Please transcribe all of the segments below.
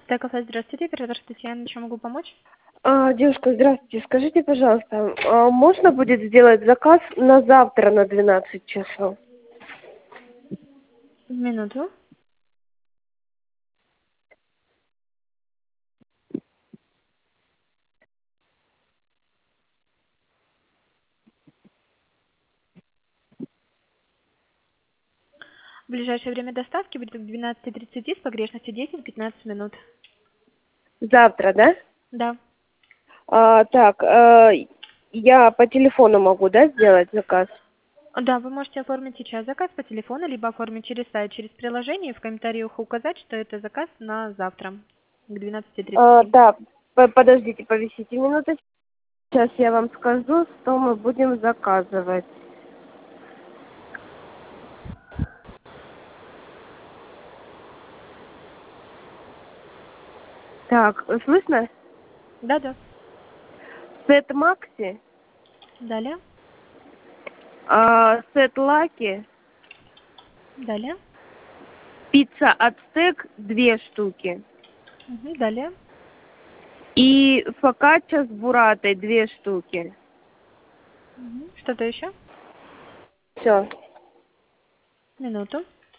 Так, здравствуйте, оператор Татьяна, чем могу помочь? Девушка, здравствуйте. Скажите, пожалуйста, можно будет сделать заказ на завтра на 12 часов? Минуту. В ближайшее время доставки будет к 12:30 с погрешностью 10-15 минут. Завтра, да? Да. Так, я по телефону могу, да, сделать заказ? Да, вы можете оформить сейчас заказ по телефону, либо оформить через сайт, через приложение, и в комментариях указать, что это заказ на завтра к 12:30. Да, подождите, повисите минуточку. Сейчас я вам скажу, что мы будем заказывать. Так, слышно? Да. Сет Макси, Далее. сет Лаки, Далее. пицца Ацтек 2 штуки. Далее. И фокачча с буратой 2 штуки. Что-то еще? Все. Минуту.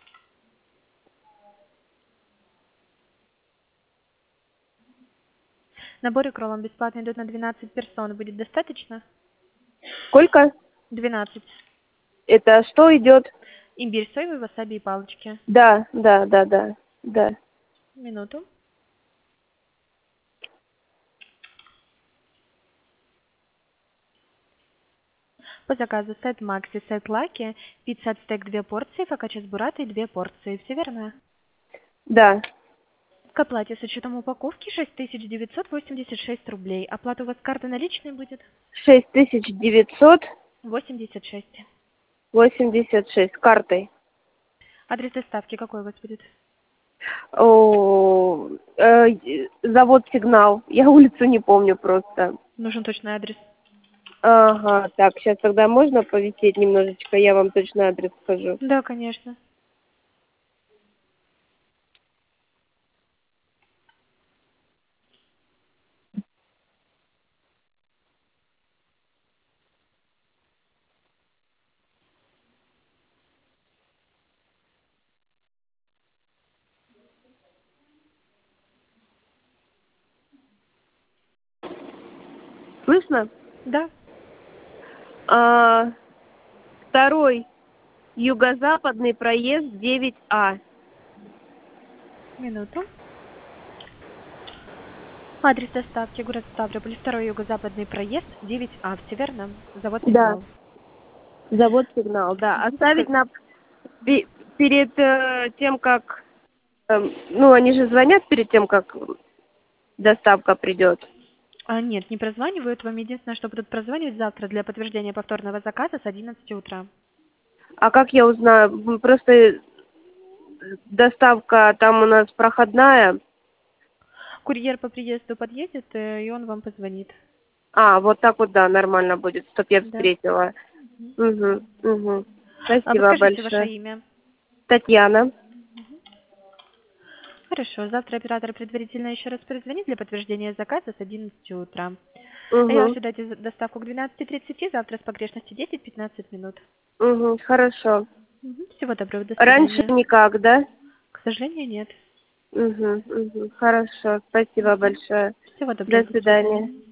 Набор икр вам бесплатно идет на 12 персон. Будет достаточно? Сколько? 12. Это что идет? Имбирь, соевый, васаби и палочки. Да. Минуту. По заказу сет Макси, сет Лаки, пицца Ацтек 2 порции, фокачча с буратой 2 порции. Все верно? Да. К оплате с учетом упаковки 6986 рублей. Оплата у вас карта наличной будет? 6986 86. картой. Адрес доставки какой у вас будет? Завод Сигнал. Я улицу не помню просто. Нужен точный адрес. Ага, так, сейчас тогда можно повисеть немножечко, я вам точно адрес скажу. Да, конечно. Слышно? Да. Второй юго-западный проезд 9А. Минуту. Адрес доставки город Ставрополь, 2 юго-западный проезд, 9А. Все верно? Завод Да. Сигнал. Завод Сигнал, да. Оставить перед тем, как... они же звонят перед тем, как доставка придет. Нет, не прозванивают. Вам единственное, что будут прозванивать завтра для подтверждения повторного заказа с 11 утра. А как я узнаю? Просто доставка там у нас проходная. Курьер по приезду подъедет, и он вам позвонит. Вот так вот, да, нормально будет, чтоб я Да. встретила. Угу. А вы Спасибо скажите ваше большое. имя. Татьяна. Хорошо, завтра оператор предварительно еще раз перезвонит для подтверждения заказа с 11 утра. Я Угу. ожидайте доставку к 12:30, завтра с погрешностью 10-15 минут. Хорошо. Всего доброго, до Раньше свидания. никак, да? К сожалению, нет. Хорошо. Спасибо большое. Всего До доброго, до свидания. свидания.